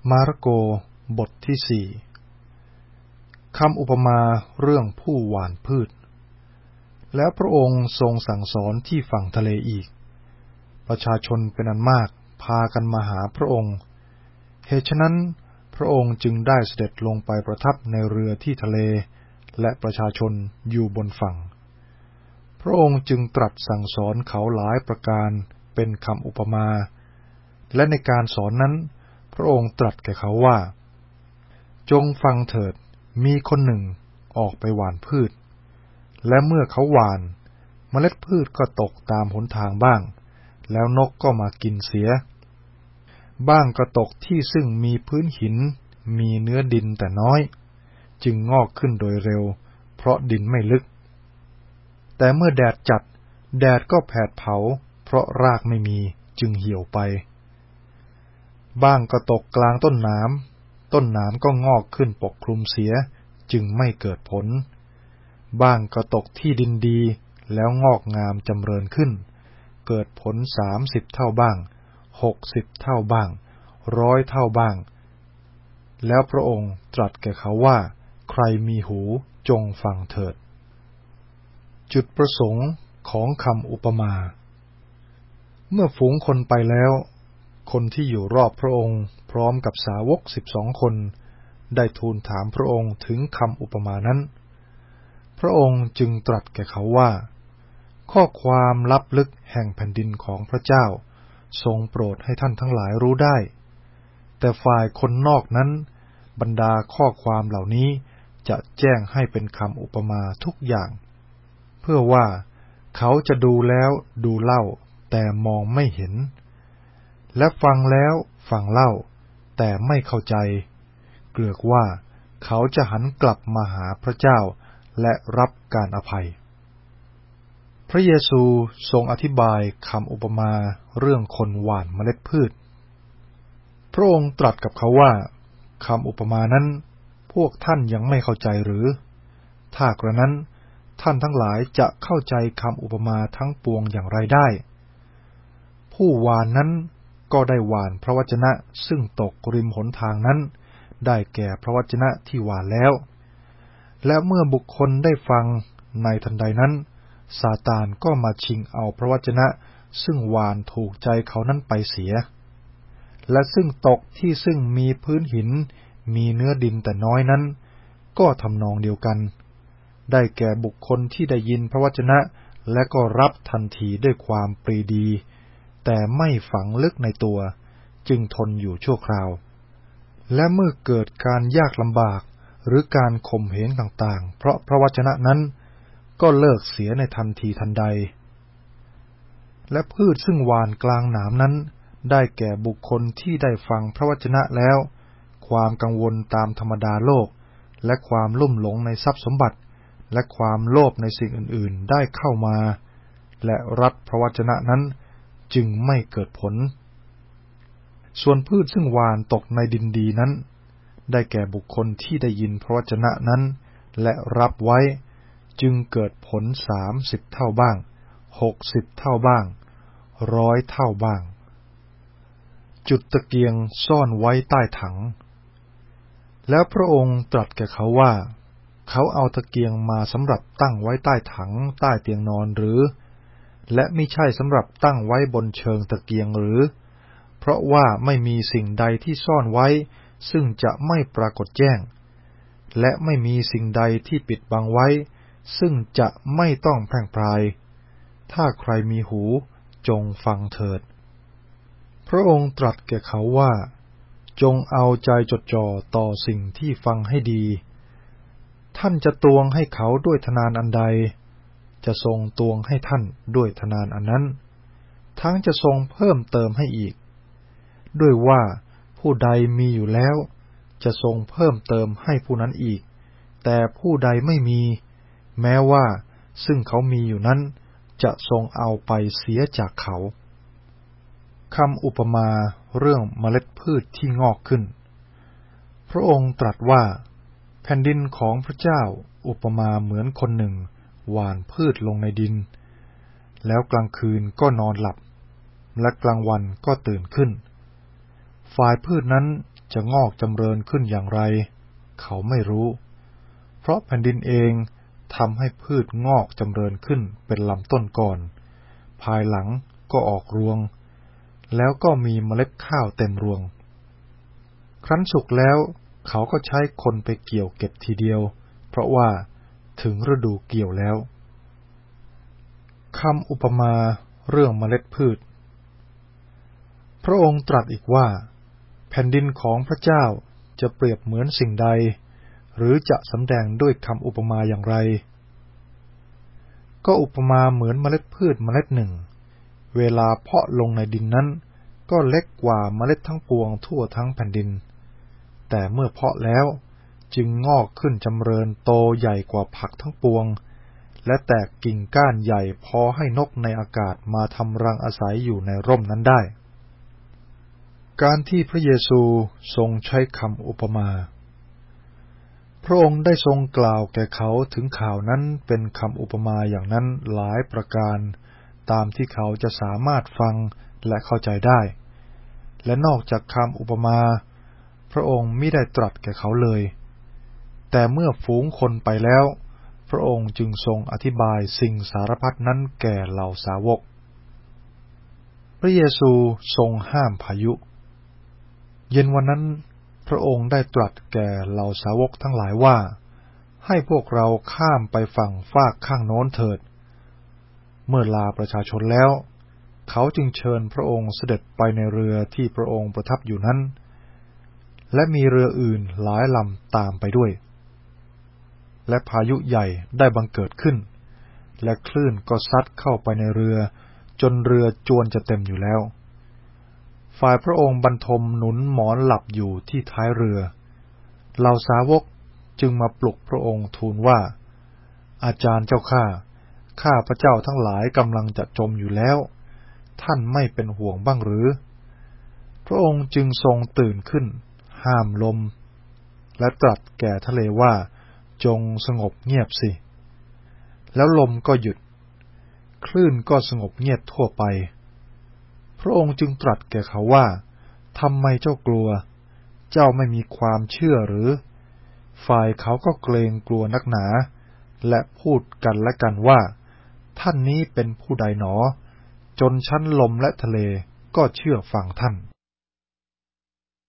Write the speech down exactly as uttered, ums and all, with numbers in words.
มาระโกบทที่สี่คำอุปมาเรื่องผู้หว่านพืชแล้วพระองค์ทรงสั่งสอนที่ฝั่งทะเลอีกประชาชนเป็นอันมากพากันมาหาพระองค์เหตุฉะนั้นพระองค์จึงได้เสด็จลงไปประทับในเรือที่ทะเลและประชาชนอยู่บนฝั่งพระองค์จึงตรัสสั่งสอนเขาหลายประการเป็นคำอุปมาและในการสอนนั้นพระองค์ตรัสแก่เขาว่าจงฟังเถิดมีคนหนึ่งออกไปหว่านพืชและเมื่อเขาหว่านเมล็ดพืชก็ตกตามหนทางบ้างแล้วนกก็มากินเสียบ้างก็ตกที่ซึ่งมีพื้นหินมีเนื้อดินแต่น้อยจึงงอกขึ้นโดยเร็วเพราะดินไม่ลึกแต่เมื่อแดดจัดแดดก็แผดเผาเพราะรากไม่มีจึงเหี่ยวไปบ้างก็ตกกลางต้นหนามต้นหนามก็งอกขึ้นปกคลุมเสียจึงไม่เกิดผลบ้างก็ตกที่ดินดีแล้วงอกงามจำเริญขึ้นเกิดผลสามสิบเท่าบ้างหกสิบเท่าบ้างร้อยเท่าบ้างแล้วพระองค์ตรัสแก่เขาว่าใครมีหูจงฟังเถิดจุดประสงค์ของคำอุปมาเมื่อฝูงคนไปแล้วคนที่อยู่รอบพระองค์พร้อมกับสาวกสิบสองคนได้ทูลถามพระองค์ถึงคำอุปมานั้นพระองค์จึงตรัสแก่เขาว่าข้อความลับลึกแห่งแผ่นดินของพระเจ้าทรงโปรดให้ท่านทั้งหลายรู้ได้แต่ฝ่ายคนนอกนั้นบรรดาข้อความเหล่านี้จะแจ้งให้เป็นคำอุปมาทุกอย่างเพื่อว่าเขาจะดูแล้วดูเล่าแต่มองไม่เห็นและฟังแล้วฟังเล่าแต่ไม่เข้าใจเกลือกว่าเขาจะหันกลับมาหาพระเจ้าและรับการอภัยพระเยซูทรงอธิบายคำอุปมาเรื่องคนหว่านเมล็ดพืชพระองค์ตรัสกับเขาว่าคำอุปมานั้นพวกท่านยังไม่เข้าใจหรือถ้ากระนั้นท่านทั้งหลายจะเข้าใจคำอุปมาทั้งปวงอย่างไรได้ผู้หว่านนั้นก็ได้หว่านพระวจนะซึ่งตกริมหนทางนั้นได้แก่พระวจนะที่หว่านแล้วและเมื่อบุคคลได้ฟังในทันใดนั้นซาตานก็มาชิงเอาพระวจนะซึ่งหว่านถูกใจเขานั้นไปเสียและซึ่งตกที่ซึ่งมีพื้นหินมีเนื้อดินแต่น้อยนั้นก็ทำนองเดียวกันได้แก่บุคคลที่ได้ยินพระวจนะและก็รับทันทีด้วยความปรีดีแต่ไม่ฝังลึกในตัวจึงทนอยู่ชั่วคราวและเมื่อเกิดการยากลำบากหรือการข่มเหงต่างๆเพราะพระวจนะนั้นก็เลิกเสียในทันทีทันใดและพืชซึ่งหว่านกลางหนามนั้นได้แก่บุคคลที่ได้ฟังพระวจนะแล้วความกังวลตามธรรมดาโลกและความลุ่มหลงในทรัพย์สมบัติและความโลภในสิ่งอื่นๆได้เข้ามาและรับพระวจนะนั้นจึงไม่เกิดผลส่วนพืชซึ่งหว่านตกในดินดีนั้นได้แก่บุคคลที่ได้ยินพระวจนะนั้นและรับไว้จึงเกิดผลสามสิบเท่าบ้างหกสิบเท่าบ้างร้อยเท่าบ้างจุดตะเกียงซ่อนไว้ใต้ถังแล้วพระองค์ตรัสแก่เขาว่าเขาเอาตะเกียงมาสำหรับตั้งไว้ใต้ถังใต้เตียงนอนหรือและมิใช่สำหรับตั้งไว้บนเชิงตะเกียงหรือเพราะว่าไม่มีสิ่งใดที่ซ่อนไว้ซึ่งจะไม่ปรากฏแจ้งและไม่มีสิ่งใดที่ปิดบังไว้ซึ่งจะไม่ต้องแพร่งพรายถ้าใครมีหูจงฟังเถิดพระองค์ตรัสแก่เขาว่าจงเอาใจจดจ่อต่อสิ่งที่ฟังให้ดีท่านจะตวงให้เขาด้วยธนานอันใดจะทรงตวงให้ท่านด้วยธนานอันนั้นทั้งจะทรงเพิ่มเติมให้อีกด้วยว่าผู้ใดมีอยู่แล้วจะทรงเพิ่มเติมให้ผู้นั้นอีกแต่ผู้ใดไม่มีแม้ว่าซึ่งเขามีอยู่นั้นจะทรงเอาไปเสียจากเขาคำอุปมาเรื่องเมล็ดพืชที่งอกขึ้นพระองค์ตรัสว่าแผ่นดินของพระเจ้าอุปมาเหมือนคนหนึ่งหว่านพืชลงในดินแล้วกลางคืนก็นอนหลับและกลางวันก็ตื่นขึ้นฝ่ายพืชนั้นจะงอกจำเริญขึ้นอย่างไรเขาไม่รู้เพราะแผ่นดินเองทำให้พืชงอกจำเริญขึ้นเป็นลำต้นก่อนภายหลังก็ออกรวงแล้วก็มีเมล็ดข้าวเต็มรวงครั้นสุกแล้วเขาก็ใช้คนไปเกี่ยวเก็บทีเดียวเพราะว่าถึงฤดูเกี่ยวแล้วคำอุปมาเรื่องเมล็ดพืชพระองค์ตรัสอีกว่าแผ่นดินของพระเจ้าจะเปรียบเหมือนสิ่งใดหรือจะสำแดงด้วยคำอุปมาอย่างไรก็อุปมาเหมือนเมล็ดพืชเมล็ดหนึ่งเวลาเพาะลงในดินนั้นก็เล็กกว่าเมล็ดทั้งปวงทั่วทั้งแผ่นดินแต่เมื่อเพาะแล้วจึงงอกขึ้นจำเริญโตใหญ่กว่าผักทั้งปวงและแตกกิ่งก้านใหญ่พอให้นกในอากาศมาทำรังอาศัยอยู่ในร่มนั้นได้การที่พระเยซูทรงใช้คำอุปมาพระองค์ได้ทรงกล่าวแก่เขาถึงข่าวนั้นเป็นคำอุปมาอย่างนั้นหลายประการตามที่เขาจะสามารถฟังและเข้าใจได้และนอกจากคำอุปมาพระองค์มิได้ตรัสแก่เขาเลยแต่เมื่อฝูงคนไปแล้วพระองค์จึงทรงอธิบายสิ่งสารพัดนั้นแก่เหล่าสาวกพระเยซูทรงห้ามพายุเย็นวันนั้นพระองค์ได้ตรัสแก่เหล่าสาวกทั้งหลายว่าให้พวกเราข้ามไปฝั่งฟากข้างโน้นเถิดเมื่อลาประชาชนแล้วเขาจึงเชิญพระองค์เสด็จไปในเรือที่พระองค์ประทับอยู่นั้นและมีเรืออื่นหลายลำตามไปด้วยและพายุใหญ่ได้บังเกิดขึ้นและคลื่นก็ซัดเข้าไปในเรือจนเรือจวนจะเต็มอยู่แล้วฝ่ายพระองค์บรรทมหนุนหมอนหลับอยู่ที่ท้ายเรือเหล่าสาวกจึงมาปลุกพระองค์ทูลว่าอาจารย์เจ้าข้าข้าพระเจ้าทั้งหลายกำลังจะจมอยู่แล้วท่านไม่เป็นห่วงบ้างหรือพระองค์จึงทรงตื่นขึ้นห้ามลมและตรัสแก่ทะเลว่าจงสงบเงียบสิแล้วลมก็หยุดคลื่นก็สงบเงียบทั่วไปพระองค์จึงตรัสแก่เขาว่าทำไมเจ้ากลัวเจ้าไม่มีความเชื่อหรือฝ่ายเขาก็เกรงกลัวนักหนาและพูดกันและกันว่าท่านนี้เป็นผู้ใดหนอจนชั้นลมและทะเลก็เชื่อฟังท่าน